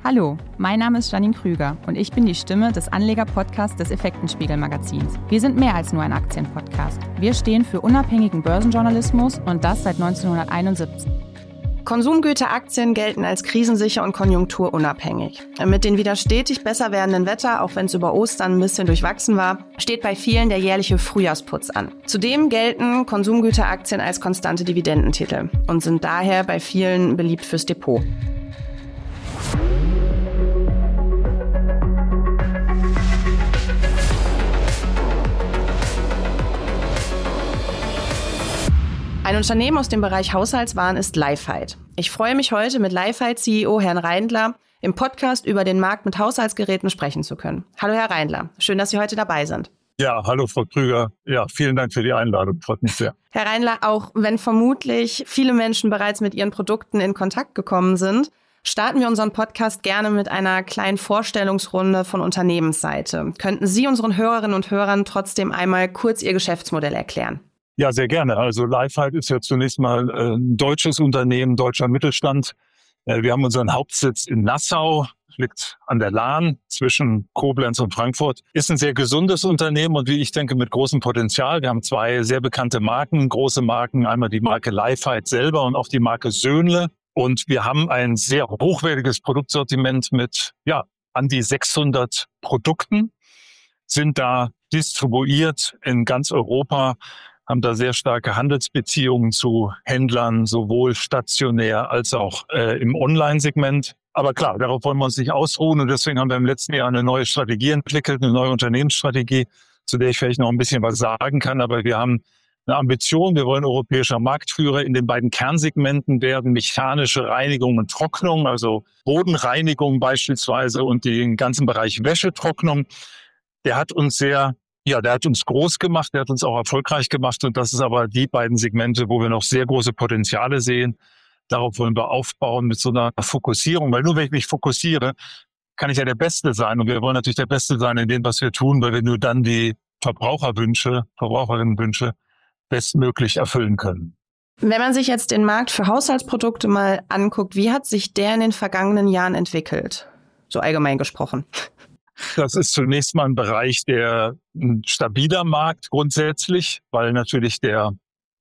Hallo, mein Name ist Janine Krüger und ich bin die Stimme des Anleger-Podcasts des Effektenspiegel-Magazins. Wir sind mehr als nur ein Aktienpodcast. Wir stehen für unabhängigen Börsenjournalismus und das seit 1971. Konsumgüteraktien gelten als krisensicher und konjunkturunabhängig. Mit dem wieder stetig besser werdenden Wetter, auch wenn es über Ostern ein bisschen durchwachsen war, steht bei vielen der jährliche Frühjahrsputz an. Zudem gelten Konsumgüteraktien als konstante Dividendentitel und sind daher bei vielen beliebt fürs Depot. Ein Unternehmen aus dem Bereich Haushaltswaren ist Lifehide. Ich freue mich heute mit Lifehide-CEO Herrn Reindler im Podcast über den Markt mit Haushaltsgeräten sprechen zu können. Hallo Herr Reindler, schön, dass Sie heute dabei sind. Ja, hallo Frau Krüger. Ja, vielen Dank für die Einladung, freut mich sehr. Herr Reindler, auch wenn vermutlich viele Menschen bereits mit Ihren Produkten in Kontakt gekommen sind, starten wir unseren Podcast gerne mit einer kleinen Vorstellungsrunde von Unternehmensseite. Könnten Sie unseren Hörerinnen und Hörern trotzdem einmal kurz Ihr Geschäftsmodell erklären? Ja, sehr gerne. Also Lifehide ist ja zunächst mal ein deutsches Unternehmen, deutscher Mittelstand. Wir haben unseren Hauptsitz in Nassau, liegt an der Lahn zwischen Koblenz und Frankfurt. Ist ein sehr gesundes Unternehmen und wie ich denke, mit großem Potenzial. Wir haben zwei sehr bekannte Marken, große Marken, einmal die Marke Lifehide selber und auch die Marke Söhnle. Und wir haben ein sehr hochwertiges Produktsortiment mit an die 600 Produkten, sind da distribuiert in ganz Europa, haben da sehr starke Handelsbeziehungen zu Händlern, sowohl stationär als auch im Online-Segment. Aber klar, darauf wollen wir uns nicht ausruhen und deswegen haben wir im letzten Jahr eine neue Strategie entwickelt, eine neue Unternehmensstrategie, zu der ich vielleicht noch ein bisschen was sagen kann. Aber wir haben eine Ambition, wir wollen europäischer Marktführer in den beiden Kernsegmenten werden, mechanische Reinigung und Trocknung, also Bodenreinigung beispielsweise und den ganzen Bereich Wäschetrocknung. Der hat uns groß gemacht, der hat uns auch erfolgreich gemacht und das ist aber die beiden Segmente, wo wir noch sehr große Potenziale sehen. Darauf wollen wir aufbauen mit so einer Fokussierung, weil nur wenn ich mich fokussiere, kann ich ja der Beste sein und wir wollen natürlich der Beste sein in dem, was wir tun, weil wir nur dann die Verbraucherinnenwünsche bestmöglich erfüllen können. Wenn man sich jetzt den Markt für Haushaltsprodukte mal anguckt, wie hat sich der in den vergangenen Jahren entwickelt? So allgemein gesprochen. Das ist zunächst mal ein Bereich, der ein stabiler Markt grundsätzlich, weil natürlich der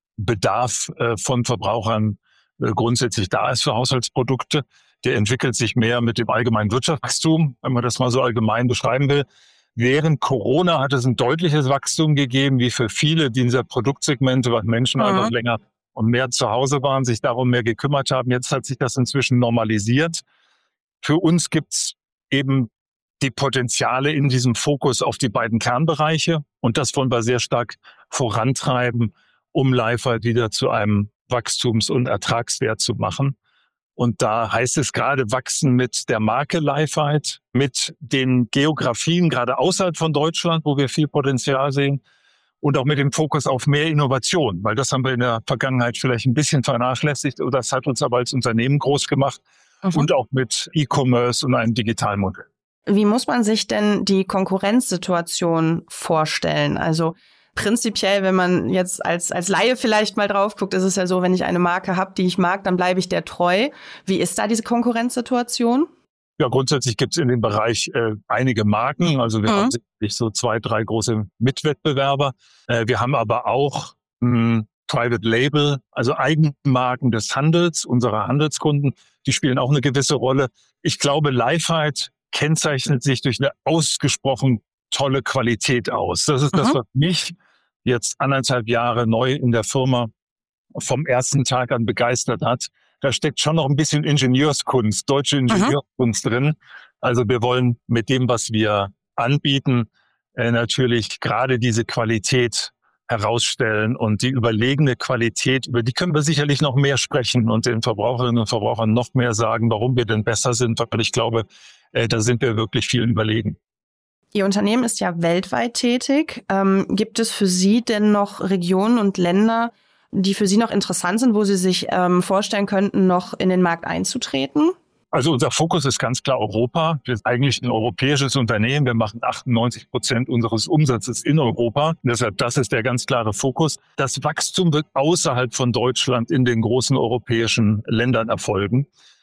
Bedarf von Verbrauchern grundsätzlich da ist für Haushaltsprodukte. Der entwickelt sich mehr mit dem allgemeinen Wirtschaftswachstum, wenn man das mal so allgemein beschreiben will. Während Corona hat es ein deutliches Wachstum gegeben, wie für viele dieser Produktsegmente, weil Menschen einfach länger und mehr zu Hause waren, sich darum mehr gekümmert haben. Jetzt hat sich das inzwischen normalisiert. Für uns gibt's eben die Potenziale in diesem Fokus auf die beiden Kernbereiche. Und das wollen wir sehr stark vorantreiben, um Lifehide wieder zu einem Wachstums- und Ertragswert zu machen. Und da heißt es gerade wachsen mit der Marke Lifehide, mit den Geografien gerade außerhalb von Deutschland, wo wir viel Potenzial sehen. Und auch mit dem Fokus auf mehr Innovation, weil das haben wir in der Vergangenheit vielleicht ein bisschen vernachlässigt. Oder das hat uns aber als Unternehmen groß gemacht. Und auch mit E-Commerce und einem Digitalmodell. Wie muss man sich denn die Konkurrenzsituation vorstellen? Also prinzipiell, wenn man jetzt als Laie vielleicht mal drauf guckt, ist es ja so, wenn ich eine Marke habe, die ich mag, dann bleibe ich der treu. Wie ist da diese Konkurrenzsituation? Ja, grundsätzlich gibt es in dem Bereich einige Marken. Also wir haben sicherlich so 2, 3 große Mitwettbewerber. Wir haben aber auch Private Label, also Eigenmarken des Handels, unserer Handelskunden. Die spielen auch eine gewisse Rolle. Ich glaube, Lifehide kennzeichnet sich durch eine ausgesprochen tolle Qualität aus. Das ist das, was mich jetzt 1,5 Jahre neu in der Firma vom ersten Tag an begeistert hat. Da steckt schon noch ein bisschen Ingenieurskunst, deutsche Ingenieurskunst drin. Also wir wollen mit dem, was wir anbieten, natürlich gerade diese Qualität herausstellen und die überlegene Qualität, über die können wir sicherlich noch mehr sprechen und den Verbraucherinnen und Verbrauchern noch mehr sagen, warum wir denn besser sind, weil ich glaube, da sind wir wirklich viel überlegen. Ihr Unternehmen ist ja weltweit tätig. Gibt es für Sie denn noch Regionen und Länder, die für Sie noch interessant sind, wo Sie sich vorstellen könnten, noch in den Markt einzutreten? Also unser Fokus ist ganz klar Europa. Wir sind eigentlich ein europäisches Unternehmen. Wir machen 98% unseres Umsatzes in Europa. Deshalb, das ist der ganz klare Fokus. Das Wachstum wird außerhalb von Deutschland in den großen europäischen Ländern erfolgen.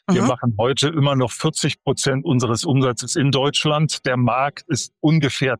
Wir machen heute immer noch 40% unseres Umsatzes in Deutschland. Der Markt ist ungefähr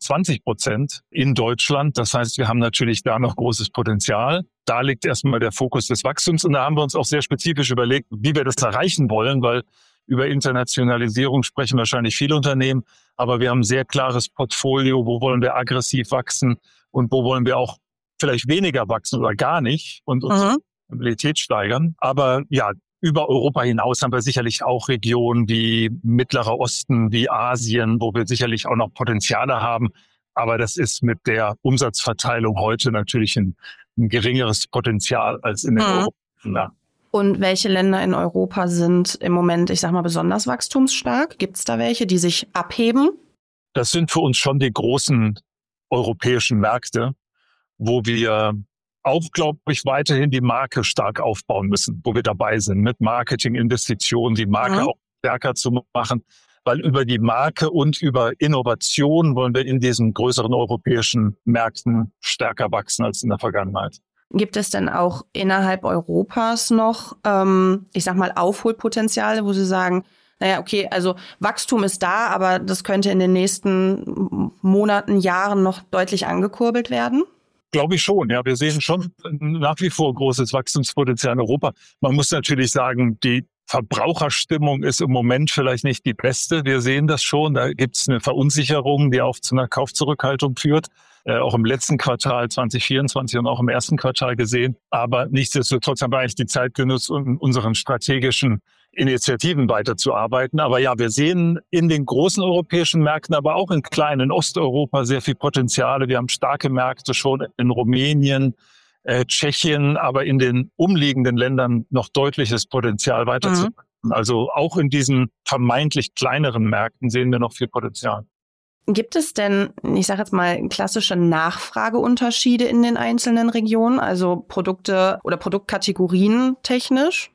20% in Deutschland. Das heißt, wir haben natürlich da noch großes Potenzial. Da liegt erstmal der Fokus des Wachstums. Und da haben wir uns auch sehr spezifisch überlegt, wie wir das erreichen wollen, weil über Internationalisierung sprechen wahrscheinlich viele Unternehmen. Aber wir haben ein sehr klares Portfolio. Wo wollen wir aggressiv wachsen und wo wollen wir auch vielleicht weniger wachsen oder gar nicht und unsere Stabilität steigern. Aber ja, über Europa hinaus haben wir sicherlich auch Regionen wie Mittlerer Osten, wie Asien, wo wir sicherlich auch noch Potenziale haben. Aber das ist mit der Umsatzverteilung heute natürlich ein geringeres Potenzial als in den Europa. Und welche Länder in Europa sind im Moment, ich sag mal, besonders wachstumsstark? Gibt es da welche, die sich abheben? Das sind für uns schon die großen europäischen Märkte, wo wir auch, glaube ich, weiterhin die Marke stark aufbauen müssen, wo wir dabei sind, mit Marketinginvestitionen, die Marke auch stärker zu machen, weil über die Marke und über Innovation wollen wir in diesen größeren europäischen Märkten stärker wachsen als in der Vergangenheit. Gibt es denn auch innerhalb Europas noch, ich sag mal, Aufholpotenziale, wo Sie sagen, naja, okay, also Wachstum ist da, aber das könnte in den nächsten Monaten, Jahren noch deutlich angekurbelt werden? Glaube ich schon, ja. Wir sehen schon nach wie vor großes Wachstumspotenzial in Europa. Man muss natürlich sagen, die Verbraucherstimmung ist im Moment vielleicht nicht die beste. Wir sehen das schon. Da gibt es eine Verunsicherung, die auch zu einer Kaufzurückhaltung führt. Auch im letzten Quartal 2024 und auch im ersten Quartal gesehen. Aber nichtsdestotrotz haben wir eigentlich die Zeit genutzt, um unseren strategischen Initiativen weiterzuarbeiten. Aber ja, wir sehen in den großen europäischen Märkten, aber auch in kleinen in Osteuropa sehr viel Potenziale. Wir haben starke Märkte schon in Rumänien, Tschechien, aber in den umliegenden Ländern noch deutliches Potenzial weiterzuwachsen. Also auch in diesen vermeintlich kleineren Märkten sehen wir noch viel Potenzial. Gibt es denn, ich sage jetzt mal, klassische Nachfrageunterschiede in den einzelnen Regionen, also Produkte oder Produktkategorien technisch?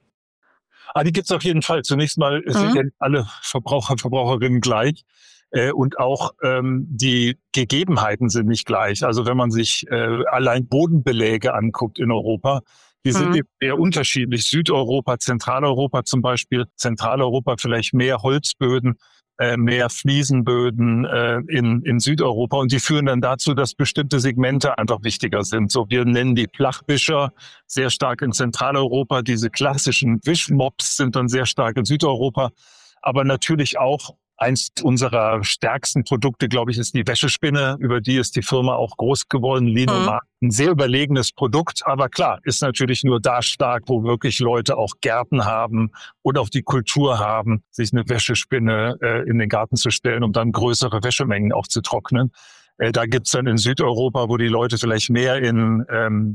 Die gibt es auf jeden Fall. Zunächst mal sind ja alle Verbraucher, Verbraucherinnen gleich. Und auch die Gegebenheiten sind nicht gleich. Also wenn man sich allein Bodenbeläge anguckt in Europa, die sind eher unterschiedlich. Südeuropa, Zentraleuropa zum Beispiel. Zentraleuropa vielleicht mehr Holzböden, mehr Fliesenböden in Südeuropa. Und die führen dann dazu, dass bestimmte Segmente einfach wichtiger sind. So, wir nennen die Flachwischer sehr stark in Zentraleuropa. Diese klassischen Wischmops sind dann sehr stark in Südeuropa. Aber natürlich auch eins unserer stärksten Produkte, glaube ich, ist die Wäschespinne. Über die ist die Firma auch groß geworden. Linomark, ein sehr überlegenes Produkt. Aber klar, ist natürlich nur da stark, wo wirklich Leute auch Gärten haben und auch die Kultur haben, sich eine Wäschespinne in den Garten zu stellen, um dann größere Wäschemengen auch zu trocknen. Da gibt's dann in Südeuropa, wo die Leute vielleicht mehr in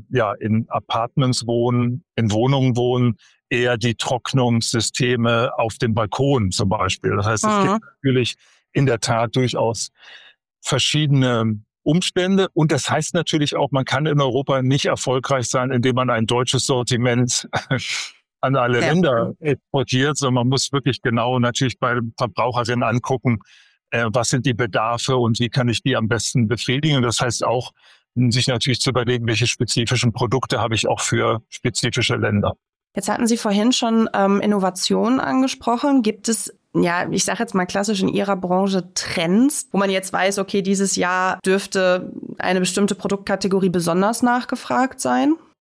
Apartments wohnen, in Wohnungen wohnen, eher die Trocknungssysteme auf dem Balkon zum Beispiel. Das heißt, es gibt natürlich in der Tat durchaus verschiedene Umstände. Und das heißt natürlich auch, man kann in Europa nicht erfolgreich sein, indem man ein deutsches Sortiment an alle Länder exportiert, sondern man muss wirklich genau natürlich bei Verbraucherinnen angucken, was sind die Bedarfe und wie kann ich die am besten befriedigen. Und das heißt auch, sich natürlich zu überlegen, welche spezifischen Produkte habe ich auch für spezifische Länder. Jetzt hatten Sie vorhin schon Innovationen angesprochen. Gibt es, ja, ich sage jetzt mal klassisch in Ihrer Branche Trends, wo man jetzt weiß, okay, dieses Jahr dürfte eine bestimmte Produktkategorie besonders nachgefragt sein?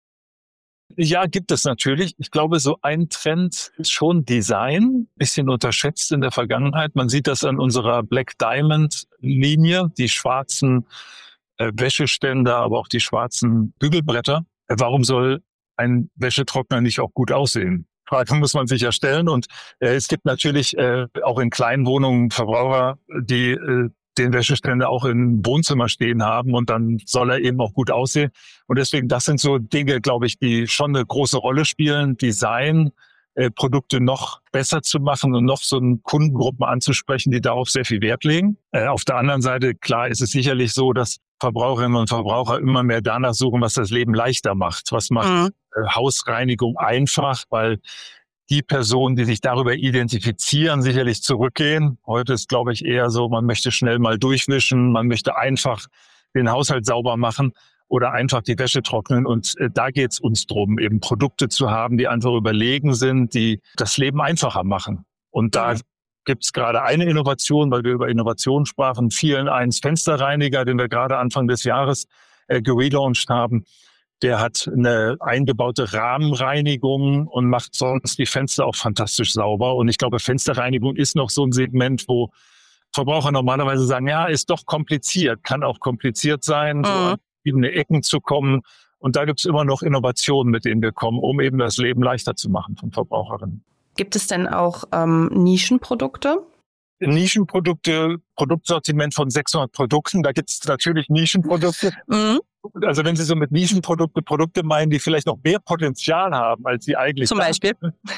Ja, gibt es natürlich. Ich glaube, so ein Trend ist schon Design, bisschen unterschätzt in der Vergangenheit. Man sieht das an unserer Black Diamond Linie, die schwarzen Wäscheständer, aber auch die schwarzen Bügelbretter. Warum soll ein Wäschetrockner nicht auch gut aussehen? Frage muss man sich ja stellen. Und es gibt natürlich auch in kleinen Wohnungen Verbraucher, die den Wäscheständer auch im Wohnzimmer stehen haben und dann soll er eben auch gut aussehen. Und deswegen, das sind so Dinge, glaube ich, die schon eine große Rolle spielen. Design, Produkte noch besser zu machen und noch so Kundengruppen anzusprechen, die darauf sehr viel Wert legen. Auf der anderen Seite, klar, ist es sicherlich so, dass Verbraucherinnen und Verbraucher immer mehr danach suchen, was das Leben leichter macht. Was macht Hausreinigung einfach, weil die Personen, die sich darüber identifizieren, sicherlich zurückgehen. Heute ist, glaube ich, eher so, man möchte schnell mal durchwischen, man möchte einfach den Haushalt sauber machen. oder einfach die Wäsche trocknen. Und da geht's uns drum, eben Produkte zu haben, die einfach überlegen sind, die das Leben einfacher machen. Und da gibt's gerade eine Innovation, weil wir über Innovation sprachen, 4-in-1 Fensterreiniger, den wir gerade Anfang des Jahres gelauncht haben. Der hat eine eingebaute Rahmenreinigung und macht sonst die Fenster auch fantastisch sauber. Und ich glaube, Fensterreinigung ist noch so ein Segment, wo Verbraucher normalerweise sagen, ja, ist doch kompliziert, kann auch kompliziert sein, so an verschiedene Ecken zu kommen. Und da gibt's immer noch Innovationen, mit denen wir kommen, um eben das Leben leichter zu machen von Verbraucherinnen. Gibt es denn auch Nischenprodukte? Nischenprodukte, Produktsortiment von 600 Produkten, da gibt's natürlich Nischenprodukte. Also wenn Sie so mit Produkte meinen, die vielleicht noch mehr Potenzial haben, als sie eigentlich Zum Beispiel,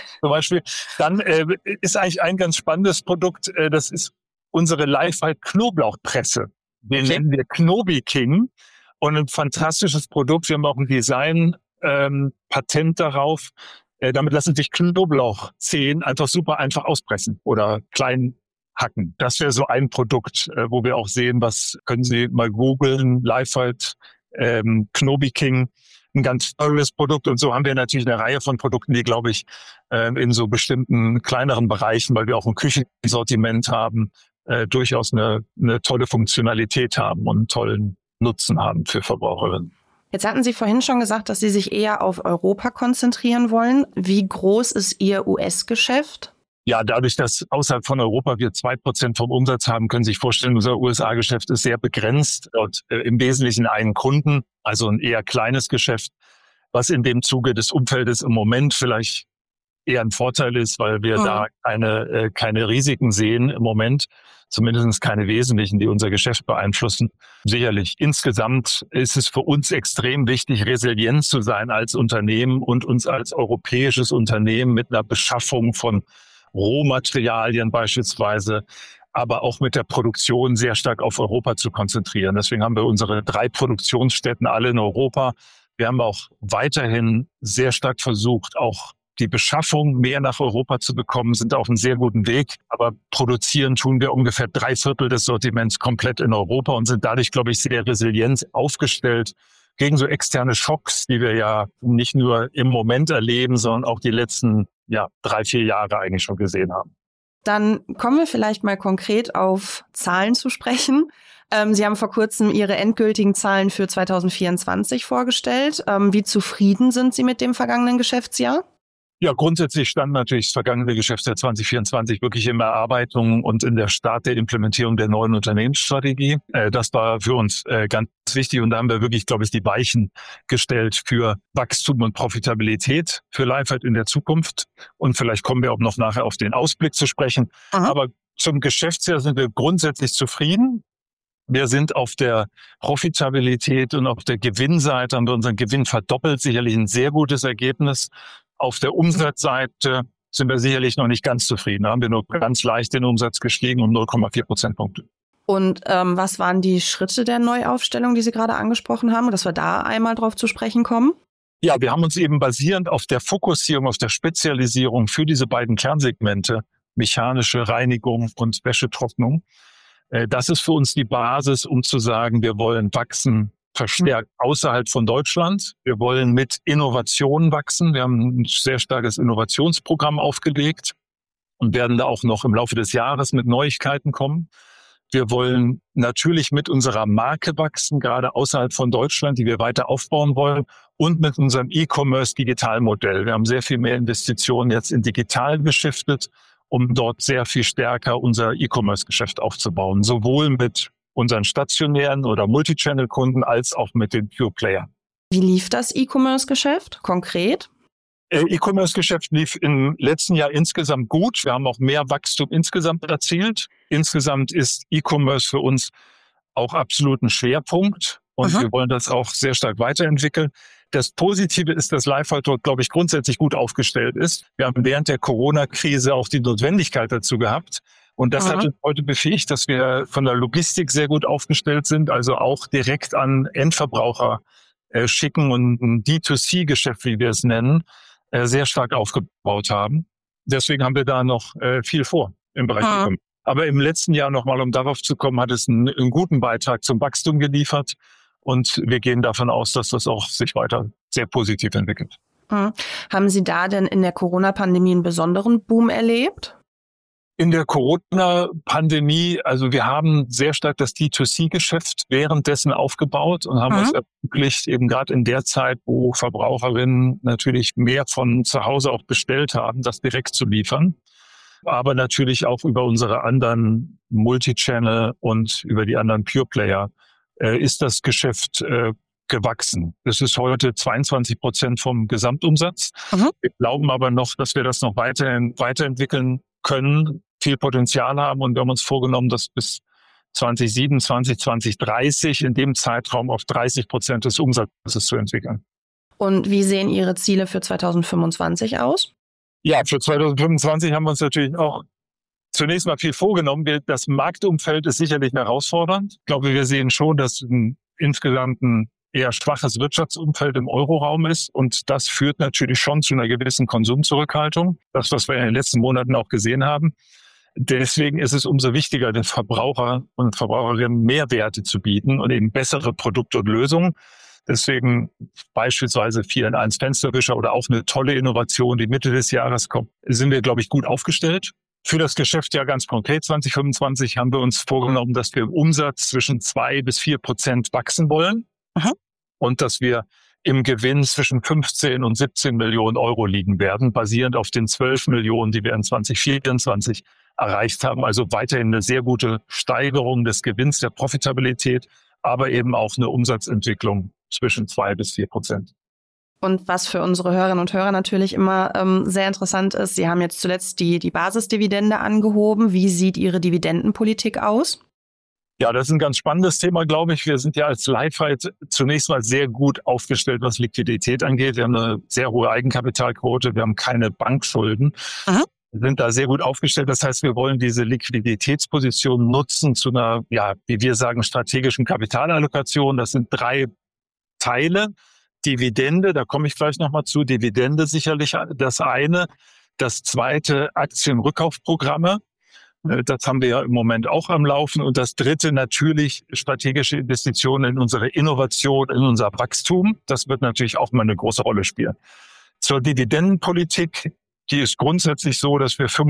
dann ist eigentlich ein ganz spannendes Produkt, das ist unsere Lifehide Knoblauchpresse. Den nennen wir Knobi King und ein fantastisches Produkt. Wir haben auch ein Design-Patent darauf. Damit lassen sich Knoblauchzehen einfach einfach auspressen oder klein hacken. Das wäre so ein Produkt, wo wir auch sehen, was können Sie mal googeln, Lifehide Knobi King, ein ganz tolles Produkt. Und so haben wir natürlich eine Reihe von Produkten, die, glaube ich, in so bestimmten kleineren Bereichen, weil wir auch ein Küchensortiment haben, durchaus eine tolle Funktionalität haben und einen tollen Nutzen haben für Verbraucherinnen. Jetzt hatten Sie vorhin schon gesagt, dass Sie sich eher auf Europa konzentrieren wollen. Wie groß ist Ihr US-Geschäft? Ja, dadurch, dass außerhalb von Europa wir 2% vom Umsatz haben, können Sie sich vorstellen, unser USA-Geschäft ist sehr begrenzt und im Wesentlichen einen Kunden, also ein eher kleines Geschäft, was in dem Zuge des Umfeldes im Moment vielleicht eher ein Vorteil ist, weil wir da keine Risiken sehen im Moment, zumindest keine wesentlichen, die unser Geschäft beeinflussen. Sicherlich, insgesamt ist es für uns extrem wichtig, resilient zu sein als Unternehmen und uns als europäisches Unternehmen mit einer Beschaffung von Rohmaterialien beispielsweise, aber auch mit der Produktion sehr stark auf Europa zu konzentrieren. Deswegen haben wir unsere 3 Produktionsstätten alle in Europa. Wir haben auch weiterhin sehr stark versucht, auch die Beschaffung mehr nach Europa zu bekommen, sind auf einem sehr guten Weg. Aber produzieren tun wir ungefähr 3/4 des Sortiments komplett in Europa und sind dadurch, glaube ich, sehr resilient aufgestellt gegen so externe Schocks, die wir ja nicht nur im Moment erleben, sondern auch die letzten 3-4 Jahre eigentlich schon gesehen haben. Dann kommen wir vielleicht mal konkret auf Zahlen zu sprechen. Sie haben vor kurzem Ihre endgültigen Zahlen für 2024 vorgestellt. Wie zufrieden sind Sie mit dem vergangenen Geschäftsjahr? Ja, grundsätzlich stand natürlich das vergangene Geschäftsjahr 2024 wirklich in Erarbeitung und in der Start der Implementierung der neuen Unternehmensstrategie. Das war für uns ganz wichtig und da haben wir wirklich, glaube ich, die Weichen gestellt für Wachstum und Profitabilität für Lifehide in der Zukunft. Und vielleicht kommen wir auch noch nachher auf den Ausblick zu sprechen. Aber zum Geschäftsjahr sind wir grundsätzlich zufrieden. Wir sind auf der Profitabilität und auf der Gewinnseite, haben wir unseren Gewinn verdoppelt, sicherlich ein sehr gutes Ergebnis. Auf der Umsatzseite sind wir sicherlich noch nicht ganz zufrieden. Da haben wir nur ganz leicht den Umsatz gestiegen um 0,4 Prozentpunkte. Und was waren die Schritte der Neuaufstellung, die Sie gerade angesprochen haben, dass wir da einmal drauf zu sprechen kommen? Ja, wir haben uns eben basierend auf der Fokussierung, auf der Spezialisierung für diese beiden Kernsegmente, mechanische Reinigung und Wäschetrocknung, das ist für uns die Basis, um zu sagen, wir wollen wachsen verstärkt außerhalb von Deutschland. Wir wollen mit Innovationen wachsen. Wir haben ein sehr starkes Innovationsprogramm aufgelegt und werden da auch noch im Laufe des Jahres mit Neuigkeiten kommen. Wir wollen natürlich mit unserer Marke wachsen, gerade außerhalb von Deutschland, die wir weiter aufbauen wollen, und mit unserem E-Commerce-Digitalmodell. Wir haben sehr viel mehr Investitionen jetzt in digital geschiftet, um dort sehr viel stärker unser E-Commerce-Geschäft aufzubauen, sowohl mit unseren stationären oder Multichannel-Kunden als auch mit den Pure-Playern. Wie lief das E-Commerce-Geschäft konkret? E-Commerce-Geschäft lief im letzten Jahr insgesamt gut. Wir haben auch mehr Wachstum insgesamt erzielt. Insgesamt ist E-Commerce für uns auch absolut ein Schwerpunkt und wir wollen das auch sehr stark weiterentwickeln. Das Positive ist, dass Lifehide dort, glaube ich, grundsätzlich gut aufgestellt ist. Wir haben während der Corona-Krise auch die Notwendigkeit dazu gehabt. Und das hat uns heute befähigt, dass wir von der Logistik sehr gut aufgestellt sind, also auch direkt an Endverbraucher schicken und ein D2C-Geschäft, wie wir es nennen, sehr stark aufgebaut haben. Deswegen haben wir da noch viel vor im Bereich E-Commerce. Aber im letzten Jahr nochmal, um darauf zu kommen, hat es einen guten Beitrag zum Wachstum geliefert. Und wir gehen davon aus, dass das auch sich weiter sehr positiv entwickelt. Haben Sie da denn in der Corona-Pandemie einen besonderen Boom erlebt? In der Corona-Pandemie, also wir haben sehr stark das D2C-Geschäft währenddessen aufgebaut und haben uns ermöglicht, eben gerade in der Zeit, wo Verbraucherinnen natürlich mehr von zu Hause auch bestellt haben, das direkt zu liefern. Aber natürlich auch über unsere anderen Multichannel und über die anderen Pure-Player ist das Geschäft gewachsen. Das ist heute 22% vom Gesamtumsatz. Wir glauben aber noch, dass wir das noch weiterentwickeln können, viel Potenzial haben und wir haben uns vorgenommen, das bis 2027, 2030 in dem Zeitraum auf 30% des Umsatzes zu entwickeln. Und wie sehen Ihre Ziele für 2025 aus? Ja, für 2025 haben wir uns natürlich auch zunächst mal viel vorgenommen. Das Marktumfeld ist sicherlich herausfordernd. Ich glaube, wir sehen schon, dass insgesamt ein eher schwaches Wirtschaftsumfeld im Euroraum ist. Und das führt natürlich schon zu einer gewissen Konsumzurückhaltung. Das, was wir in den letzten Monaten auch gesehen haben. Deswegen ist es umso wichtiger, den Verbraucher und Verbraucherinnen Mehrwerte zu bieten und eben bessere Produkte und Lösungen. Deswegen beispielsweise 4-in-1 Fensterwischer oder auch eine tolle Innovation, die Mitte des Jahres kommt, sind wir, glaube ich, gut aufgestellt. Für das Geschäftsjahr ganz konkret 2025 haben wir uns vorgenommen, dass wir im Umsatz zwischen 2-4% wachsen wollen. Und dass wir im Gewinn zwischen 15 und 17 Millionen Euro liegen werden, basierend auf den 12 Millionen, die wir in 2024 erreicht haben. Also weiterhin eine sehr gute Steigerung des Gewinns, der Profitabilität, aber eben auch eine Umsatzentwicklung zwischen 2-4%. Und was für unsere Hörerinnen und Hörer natürlich immer sehr interessant ist, Sie haben jetzt zuletzt die Basisdividende angehoben. Wie sieht Ihre Dividendenpolitik aus? Ja, das ist ein ganz spannendes Thema, glaube ich. Wir sind ja als Lifehide zunächst mal sehr gut aufgestellt, was Liquidität angeht. Wir haben eine sehr hohe Eigenkapitalquote, wir haben keine Bankschulden. Wir sind da sehr gut aufgestellt. Das heißt, wir wollen diese Liquiditätsposition nutzen zu einer, ja, wie wir sagen, strategischen Kapitalallokation. Das sind 3 Teile. Dividende, da komme ich gleich nochmal zu. Dividende sicherlich das eine. Das zweite, Aktienrückkaufprogramme. Das haben wir ja im Moment auch am Laufen. Und das dritte natürlich strategische Investitionen in unsere Innovation, in unser Wachstum. Das wird natürlich auch mal eine große Rolle spielen. Zur Dividendenpolitik, die ist grundsätzlich so, dass wir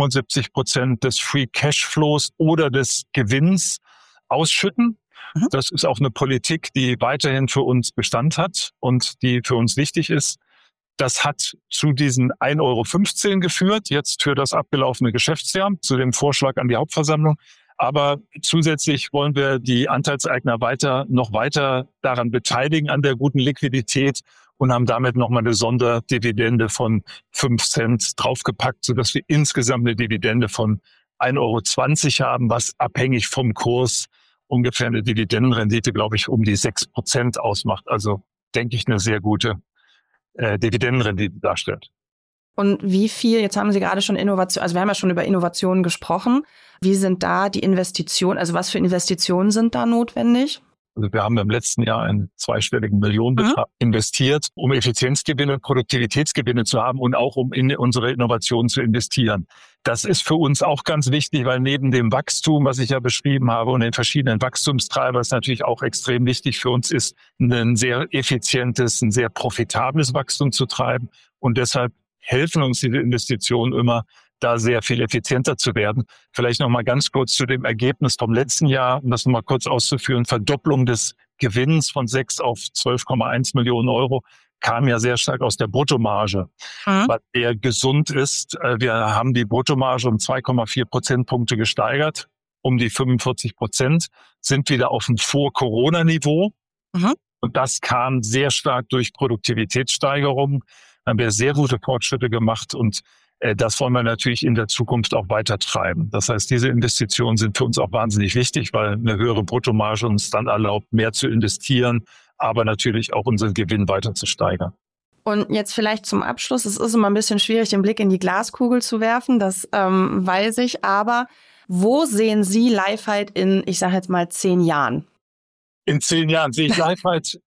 75% des Free Cashflows oder des Gewinns ausschütten. Das ist auch eine Politik, die weiterhin für uns Bestand hat und die für uns wichtig ist. Das hat zu diesen 1,15 € geführt, jetzt für das abgelaufene Geschäftsjahr, zu dem Vorschlag an die Hauptversammlung. Aber zusätzlich wollen wir die Anteilseigner noch weiter daran beteiligen, an der guten Liquidität und haben damit nochmal eine Sonderdividende von 5 Cent draufgepackt, sodass wir insgesamt eine Dividende von 1,20 € haben, was abhängig vom Kurs ungefähr eine Dividendenrendite, glaube ich, um die 6% ausmacht. Also denke ich, eine sehr gute Dividendenrendite darstellt. Und wie viel, jetzt haben Sie gerade schon Innovation, also wir haben ja schon über Innovationen gesprochen. Wie sind da die Investitionen, also was für Investitionen sind da notwendig? Also wir haben im letzten Jahr einen zweistelligen Millionenbetrag investiert, um Effizienzgewinne, Produktivitätsgewinne zu haben und auch um in unsere Innovationen zu investieren. Das ist für uns auch ganz wichtig, weil neben dem Wachstum, was ich ja beschrieben habe, und den verschiedenen Wachstumstreibern es natürlich auch extrem wichtig für uns ist, ein sehr effizientes, ein sehr profitables Wachstum zu treiben. Und deshalb helfen uns diese Investitionen immer, da sehr viel effizienter zu werden. Vielleicht noch mal ganz kurz zu dem Ergebnis vom letzten Jahr, um das noch mal kurz auszuführen. Verdopplung des Gewinns von 6 auf 12,1 Millionen Euro kam ja sehr stark aus der Bruttomarge, was eher gesund ist. Wir haben die Bruttomarge um 2,4 Prozentpunkte gesteigert, um die 45%, sind wieder auf dem Vor-Corona-Niveau. Und das kam sehr stark durch Produktivitätssteigerung. Da haben wir sehr gute Fortschritte gemacht und das wollen wir natürlich in der Zukunft auch weiter treiben. Das heißt, diese Investitionen sind für uns auch wahnsinnig wichtig, weil eine höhere Bruttomarge uns dann erlaubt, mehr zu investieren, aber natürlich auch unseren Gewinn weiter zu steigern. Und jetzt vielleicht zum Abschluss, es ist immer ein bisschen schwierig, den Blick in die Glaskugel zu werfen, das weiß ich, aber wo sehen Sie Lifehide in, ich sage jetzt mal, 10 Jahren? In 10 Jahren sehe ich Lifehide,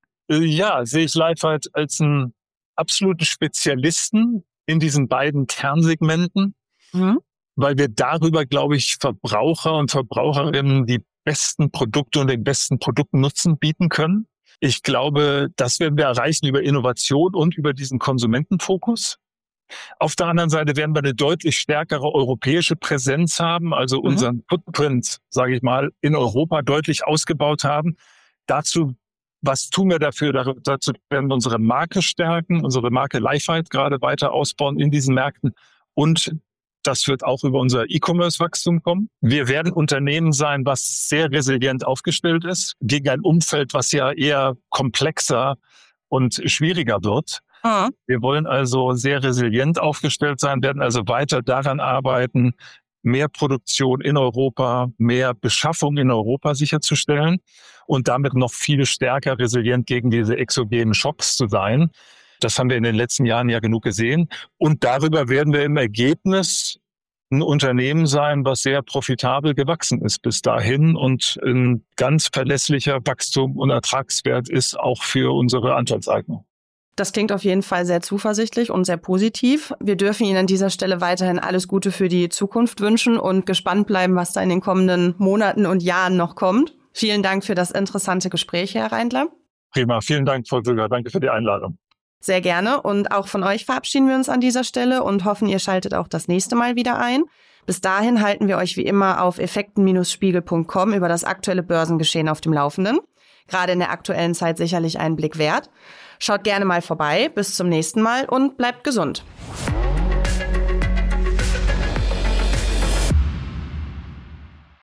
als einen absoluten Spezialisten in diesen beiden Kernsegmenten, weil wir darüber, glaube ich, Verbraucher und Verbraucherinnen die besten Produkte und den besten Produktnutzen bieten können. Ich glaube, das werden wir erreichen über Innovation und über diesen Konsumentenfokus. Auf der anderen Seite werden wir eine deutlich stärkere europäische Präsenz haben, also unseren Footprint, sage ich mal, in Europa deutlich ausgebaut haben. Dazu, was tun wir dafür? Dazu werden wir unsere Marke stärken, unsere Marke Lifehide gerade weiter ausbauen in diesen Märkten. Und das wird auch über unser E-Commerce-Wachstum kommen. Wir werden Unternehmen sein, was sehr resilient aufgestellt ist, gegen ein Umfeld, was ja eher komplexer und schwieriger wird. Wir wollen also sehr resilient aufgestellt sein, werden also weiter daran arbeiten, mehr Produktion in Europa, mehr Beschaffung in Europa sicherzustellen und damit noch viel stärker resilient gegen diese exogenen Schocks zu sein. Das haben wir in den letzten Jahren ja genug gesehen. Und darüber werden wir im Ergebnis ein Unternehmen sein, was sehr profitabel gewachsen ist bis dahin und ein ganz verlässlicher Wachstum und Ertragswert ist auch für unsere Anteilseigner. Das klingt auf jeden Fall sehr zuversichtlich und sehr positiv. Wir dürfen Ihnen an dieser Stelle weiterhin alles Gute für die Zukunft wünschen und gespannt bleiben, was da in den kommenden Monaten und Jahren noch kommt. Vielen Dank für das interessante Gespräch, Herr Reindler. Prima, vielen Dank, Frau Krüger. Danke für die Einladung. Sehr gerne und auch von euch verabschieden wir uns an dieser Stelle und hoffen, ihr schaltet auch das nächste Mal wieder ein. Bis dahin halten wir euch wie immer auf effekten-spiegel.com über das aktuelle Börsengeschehen auf dem Laufenden. Gerade in der aktuellen Zeit sicherlich einen Blick wert. Schaut gerne mal vorbei. Bis zum nächsten Mal und bleibt gesund.